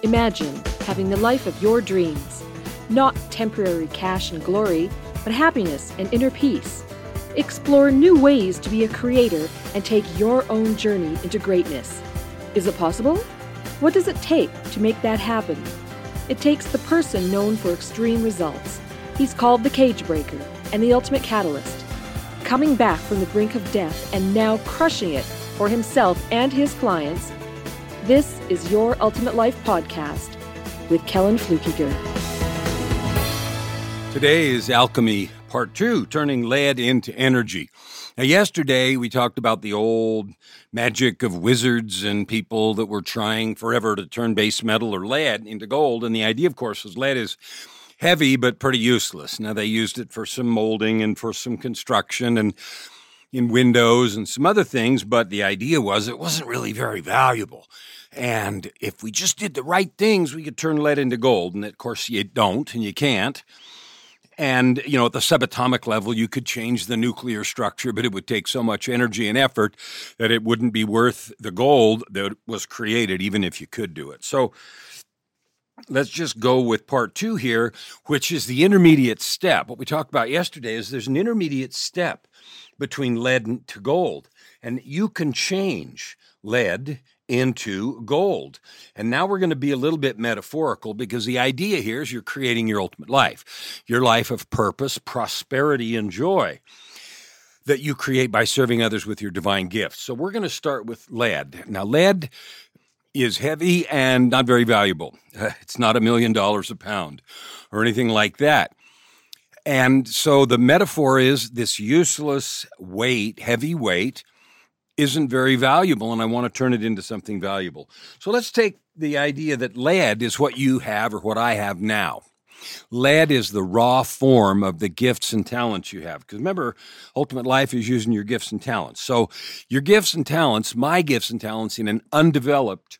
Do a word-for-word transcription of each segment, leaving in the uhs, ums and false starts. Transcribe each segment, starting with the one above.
Imagine having the life of your dreams. Not temporary cash and glory, but happiness and inner peace. Explore new ways to be a creator and take your own journey into greatness. Is it possible? What does it take to make that happen? It takes the person known for extreme results. He's called the cage breaker and the ultimate catalyst. Coming back from the brink of death and now crushing it for himself and his clients, this is Your Ultimate Life Podcast with Kellen Flukiger. Today is Alchemy Part two, turning lead into energy. Now, yesterday we talked about the old magic of wizards and people that were trying forever to turn base metal or lead into gold. And the idea, of course, was lead is heavy but pretty useless. Now, they used it for some molding and for some construction and in windows and some other things, but the idea was it wasn't really very valuable. And if we just did the right things, we could turn lead into gold. And of course, you don't and you can't. And, you know, at the subatomic level, you could change the nuclear structure, but it would take so much energy and effort that it wouldn't be worth the gold that was created, even if you could do it. So let's just go with part two here, which is the intermediate step. What we talked about yesterday is there's an intermediate step between lead to gold, and you can change lead into gold. And now we're going to be a little bit metaphorical because the idea here is you're creating your ultimate life, your life of purpose, prosperity, and joy that you create by serving others with your divine gifts. So we're going to start with lead. Now, lead is heavy and not very valuable. It's not a million dollars a pound or anything like that. And so the metaphor is this useless weight, heavy weight, isn't very valuable, and I want to turn it into something valuable. So let's take the idea that lead is what you have or what I have now. Lead is the raw form of the gifts and talents you have. Because remember, ultimate life is using your gifts and talents. So your gifts and talents, my gifts and talents in an undeveloped,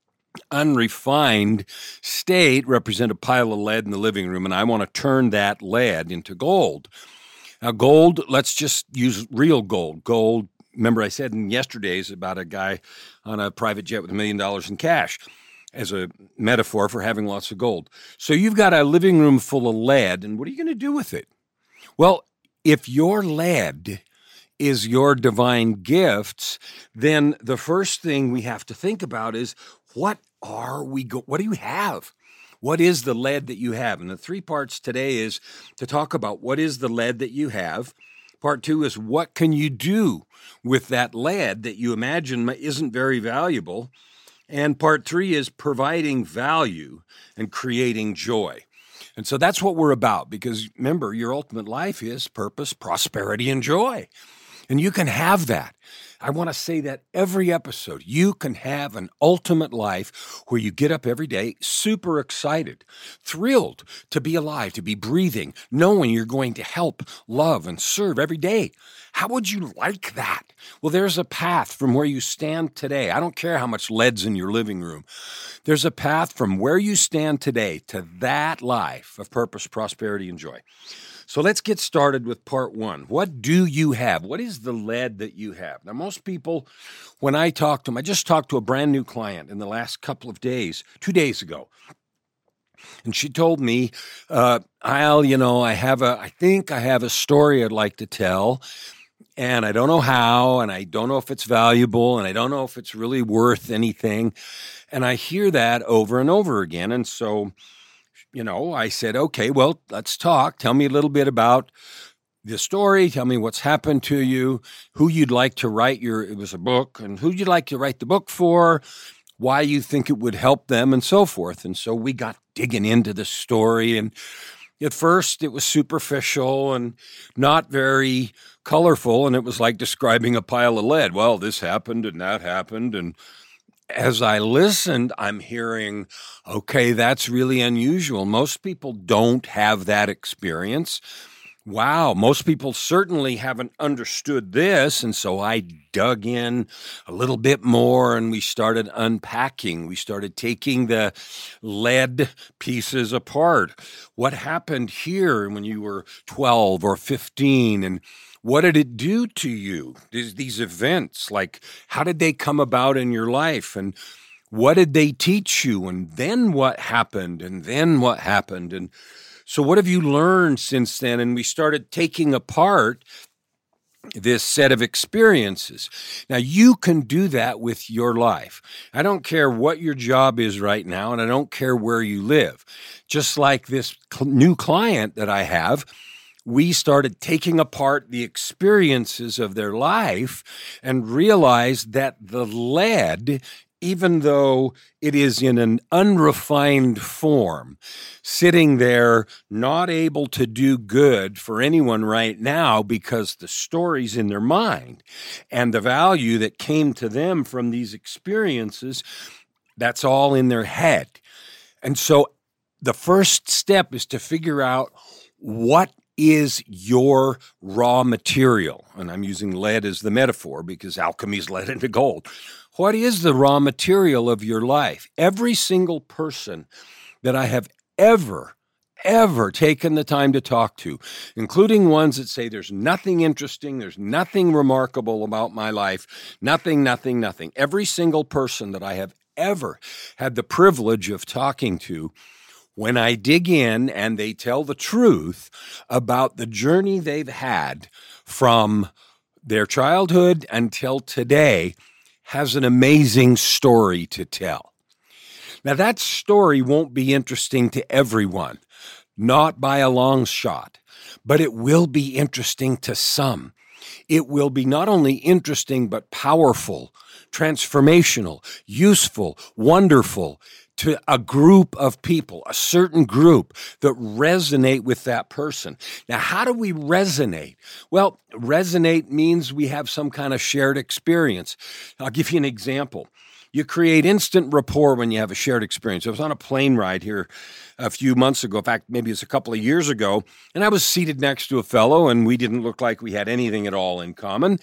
unrefined state represent a pile of lead in the living room, and I want to turn that lead into gold. Now, gold, let's just use real gold. Gold, remember I said in yesterday's about a guy on a private jet with a million dollars in cash as a metaphor for having lots of gold. So you've got a living room full of lead, and what are you going to do with it? Well, if your lead is your divine gifts, then the first thing we have to think about is what are we go- what do you have? What is the lead that you have? And the three parts today is to talk about what is the lead that you have. Part two is what can you do with that lead that you imagine isn't very valuable? And part three is providing value and creating joy. And so that's what we're about, because remember, your ultimate life is purpose, prosperity, and joy. And you can have that. I want to say that every episode, you can have an ultimate life where you get up every day super excited, thrilled to be alive, to be breathing, knowing you're going to help, love, and serve every day. How would you like that? Well, there's a path from where you stand today. I don't care how much lead's in your living room. There's a path from where you stand today to that life of purpose, prosperity, and joy. So let's get started with part one. What do you have? What is the lead that you have? Now, most people, when I talk to them, I just talked to a brand new client in the last couple of days, two days ago. And she told me, uh, Al, you know, I have a, I think I have a story I'd like to tell, and I don't know how, and I don't know if it's valuable, and I don't know if it's really worth anything. And I hear that over and over again. And so, you know, I said, okay, well, let's talk. Tell me a little bit about the story. Tell me what's happened to you, who you'd like to write your, it was a book, and who you'd like to write the book for, why you think it would help them, and so forth. And so we got digging into the story. And at first it was superficial and not very colorful. And it was like describing a pile of lead. Well, this happened and that happened. And as I listened, I'm hearing, okay, that's really unusual. Most people don't have that experience. Wow, most people certainly haven't understood this. And so I dug in a little bit more and we started unpacking. We started taking the lead pieces apart. What happened here when you were twelve or fifteen? And what did it do to you? These, these events, like how did they come about in your life? And what did they teach you? And then what happened? And then what happened? And so what have you learned since then? And we started taking apart this set of experiences. Now, you can do that with your life. I don't care what your job is right now, and I don't care where you live. Just like this cl- new client that I have, we started taking apart the experiences of their life and realized that the lead, even though it is in an unrefined form, sitting there not able to do good for anyone right now because the stories in their mind and the value that came to them from these experiences, that's all in their head. And so the first step is to figure out what is your raw material. And I'm using lead as the metaphor because alchemy is lead into gold. What is the raw material of your life? Every single person that I have ever, ever taken the time to talk to, including ones that say there's nothing interesting, there's nothing remarkable about my life, nothing, nothing, nothing. Every single person that I have ever had the privilege of talking to, when I dig in and they tell the truth about the journey they've had from their childhood until today, has an amazing story to tell. Now, that story won't be interesting to everyone, not by a long shot, but it will be interesting to some. It will be not only interesting, but powerful, transformational, useful, wonderful to a group of people, a certain group that resonate with that person. Now, how do we resonate? Well, resonate means we have some kind of shared experience. I'll give you an example. You create instant rapport when you have a shared experience. I was on a plane ride here a few months ago. In fact, maybe it's a couple of years ago, and I was seated next to a fellow, and we didn't look like we had anything at all in common.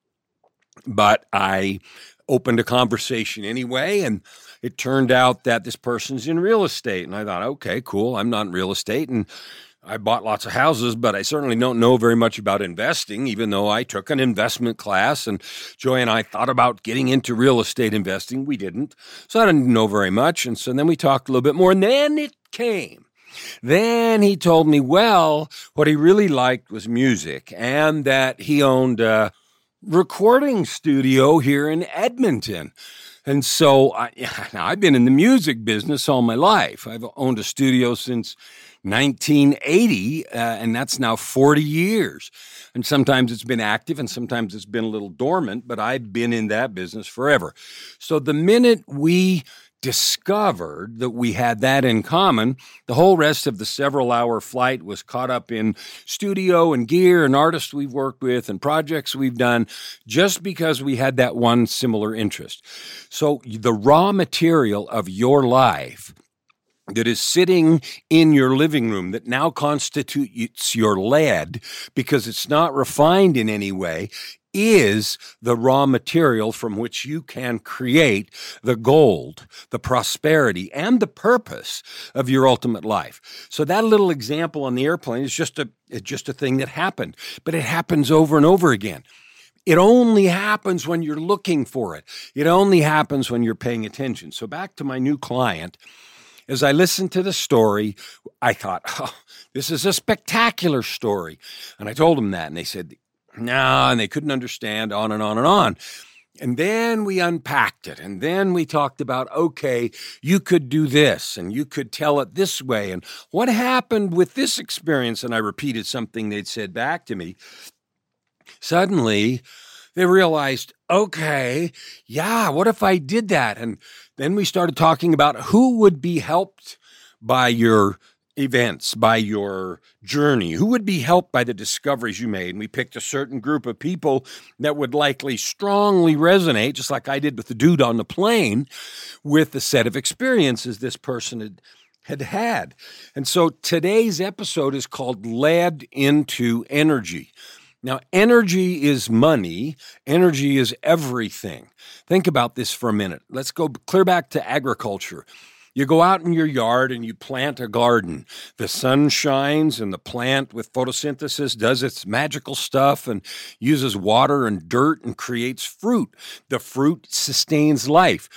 But I opened a conversation anyway, and it turned out that this person's in real estate. And I thought, okay, cool. I'm not in real estate, and I bought lots of houses, but I certainly don't know very much about investing, even though I took an investment class. And Joy and I thought about getting into real estate investing. We didn't. So I didn't know very much. And so then we talked a little bit more, and then it came. Then he told me, well, what he really liked was music, and that he owned a recording studio here in Edmonton. And so I, I've been in the music business all my life. I've owned a studio since nineteen eighty, uh, and that's now forty years. And sometimes it's been active and sometimes it's been a little dormant, but I've been in that business forever. So the minute we discovered that we had that in common, the whole rest of the several-hour flight was caught up in studio and gear and artists we've worked with and projects we've done just because we had that one similar interest. So the raw material of your life that is sitting in your living room that now constitutes your lead because it's not refined in any way is the raw material from which you can create the gold, the prosperity, and the purpose of your ultimate life. So that little example on the airplane is just a, it's just a thing that happened, but it happens over and over again. It only happens when you're looking for it. It only happens when you're paying attention. So back to my new client. As I listened to the story, I thought, oh, this is a spectacular story. And I told them that, and they said, no, nah, and they couldn't understand, on and on and on. And then we unpacked it, and then we talked about, okay, you could do this, and you could tell it this way, and what happened with this experience? And I repeated something they'd said back to me. Suddenly, they realized, okay, yeah, what if I did that? And then we started talking about who would be helped by your events, by your journey, who would be helped by the discoveries you made. And we picked a certain group of people that would likely strongly resonate, just like I did with the dude on the plane, with the set of experiences this person had had had. And so today's episode is called Lead into Energy. Now, energy is money. Energy is everything. Think about this for a minute. Let's go clear back to agriculture. You go out in your yard and you plant a garden. The sun shines and the plant with photosynthesis does its magical stuff and uses water and dirt and creates fruit. The fruit sustains life.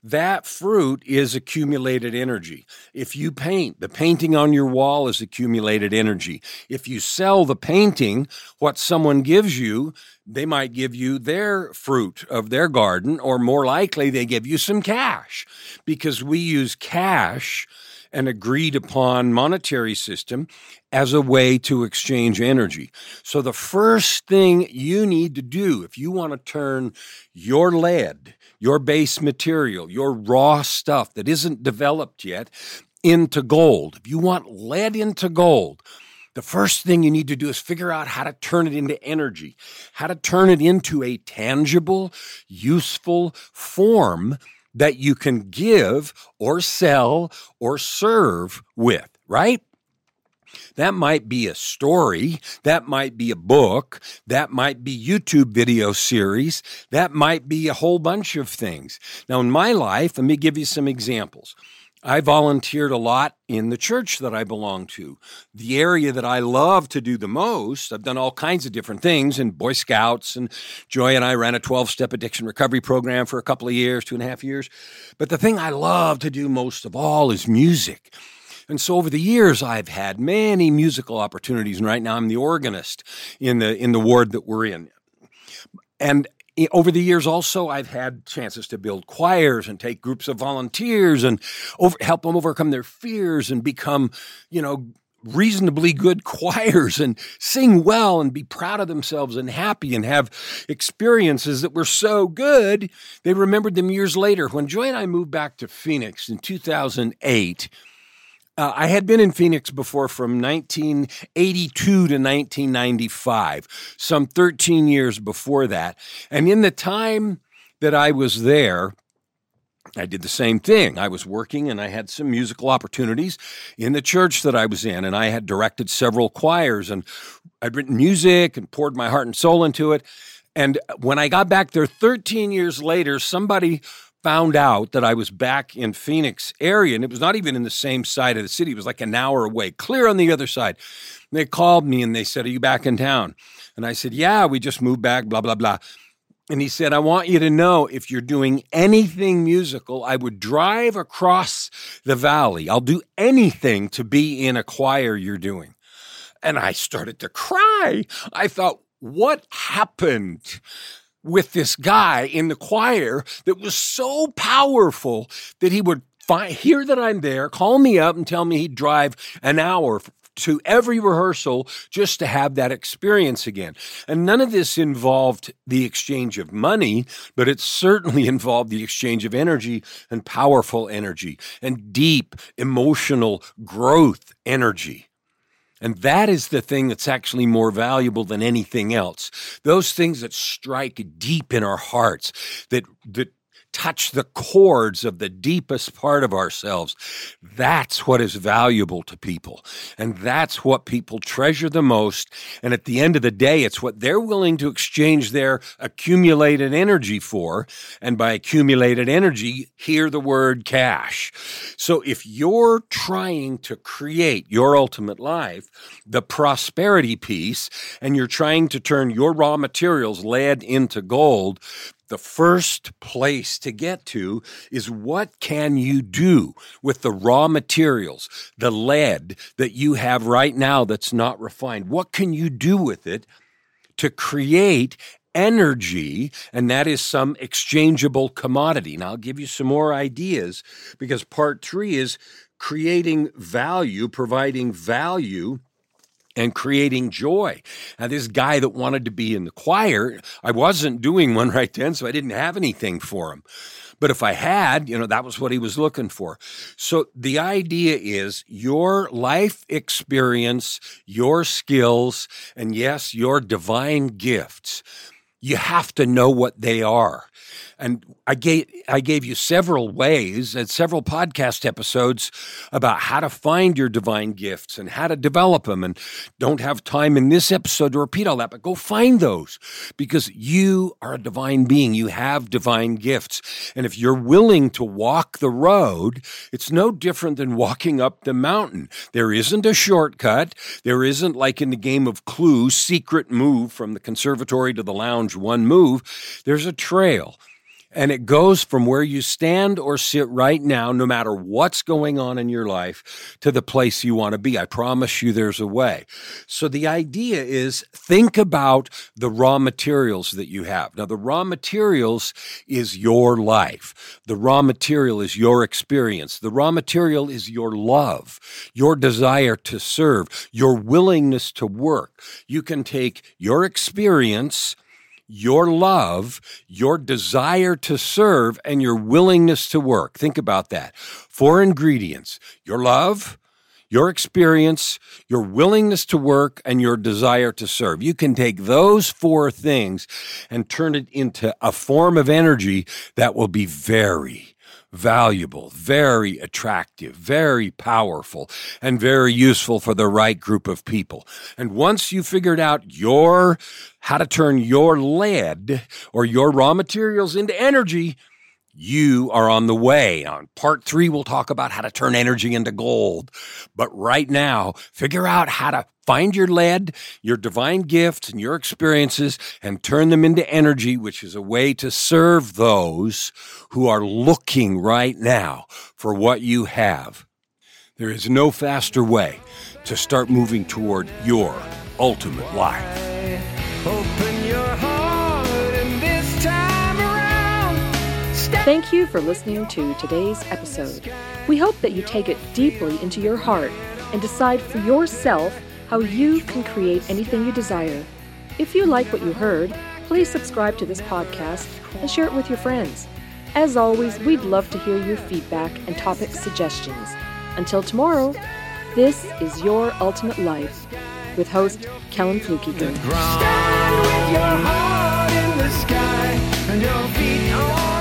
that fruit is accumulated energy. If you paint, the painting on your wall is accumulated energy. If you sell the painting, what someone gives you, they might give you their fruit of their garden, or more likely they give you some cash, because we use cash, an agreed upon monetary system, as a way to exchange energy. So the first thing you need to do if you want to turn your lead, your base material, your raw stuff that isn't developed yet, into gold, if you want lead into gold, the first thing you need to do is figure out how to turn it into energy, how to turn it into a tangible, useful form that you can give or sell or serve with, right? That might be a story, that might be a book, that might be YouTube video series, that might be a whole bunch of things. Now, in my life, let me give you some examples. I volunteered a lot in the church that I belong to. The area that I love to do the most, I've done all kinds of different things in Boy Scouts, and Joy and I ran a twelve-step addiction recovery program for a couple of years, two and a half years. But the thing I love to do most of all is music. And so over the years, I've had many musical opportunities, and right now I'm the organist in the in the ward that we're in. And over the years also, I've had chances to build choirs and take groups of volunteers and over, help them overcome their fears and become, you know, reasonably good choirs and sing well and be proud of themselves and happy and have experiences that were so good, they remembered them years later. When Joy and I moved back to Phoenix in two thousand eight, Uh, I had been in Phoenix before from nineteen eighty-two to nineteen ninety-five, some thirteen years before that. And in the time that I was there, I did the same thing. I was working and I had some musical opportunities in the church that I was in, and I had directed several choirs, and I'd written music and poured my heart and soul into it. And when I got back there thirteen years later, somebody found out that I was back in Phoenix area, and it was not even in the same side of the city. It was like an hour away, clear on the other side. And they called me and they said, "Are you back in town?" And I said, "Yeah, we just moved back, blah, blah, blah." And he said, "I want you to know if you're doing anything musical, I would drive across the valley. I'll do anything to be in a choir you're doing." And I started to cry. I thought, what happened with this guy in the choir that was so powerful that he would find, hear that I'm there, call me up and tell me he'd drive an hour to every rehearsal just to have that experience again. And none of this involved the exchange of money, but it certainly involved the exchange of energy, and powerful energy, and deep emotional growth energy. And that is the thing that's actually more valuable than anything else. Those things that strike deep in our hearts, that that touch the chords of the deepest part of ourselves, that's what is valuable to people. And that's what people treasure the most. And at the end of the day, it's what they're willing to exchange their accumulated energy for. And by accumulated energy, hear the word cash. So if you're trying to create your ultimate life, the prosperity piece, and you're trying to turn your raw materials, lead, into gold, the first place to get to is, what can you do with the raw materials, the lead that you have right now that's not refined? What can you do with it to create energy? And that is some exchangeable commodity. Now, I'll give you some more ideas, because part three is creating value, providing value, and creating joy. Now, this guy that wanted to be in the choir, I wasn't doing one right then, so I didn't have anything for him. But if I had, you know, that was what he was looking for. So the idea is your life experience, your skills, and yes, your divine gifts, you have to know what they are. And I gave I gave you several ways and several podcast episodes about how to find your divine gifts and how to develop them. And don't have time in this episode to repeat all that, but go find those, because you are a divine being. You have divine gifts. And if you're willing to walk the road, it's no different than walking up the mountain. There isn't a shortcut. There isn't, like in the game of Clue, secret move from the conservatory to the lounge, one move. There's a trail. And it goes from where you stand or sit right now, no matter what's going on in your life, to the place you want to be. I promise you there's a way. So the idea is, think about the raw materials that you have. Now, the raw materials is your life. The raw material is your experience. The raw material is your love, your desire to serve, your willingness to work. You can take your experience, your love, your desire to serve, and your willingness to work. Think about that. Four ingredients: your love, your experience, your willingness to work, and your desire to serve. You can take those four things and turn it into a form of energy that will be very valuable, very attractive, very powerful, and very useful for the right group of people. And once you figured out your how to turn your lead or your raw materials into energy, you are on the way. On part three, we'll talk about how to turn energy into gold. But right now, figure out how to find your lead, your divine gifts, and your experiences, and turn them into energy, which is a way to serve those who are looking right now for what you have. There is no faster way to start moving toward your ultimate life. Open your heart and this time around. Thank you for listening to today's episode. We hope that you take it deeply into your heart and decide for yourself how you can create anything you desire. If you like what you heard, please subscribe to this podcast and share it with your friends. As always, we'd love to hear your feedback and topic suggestions. Until tomorrow, this is Your Ultimate Life with host Kellen Flukiger. Stand with your heart in the sky and your feet on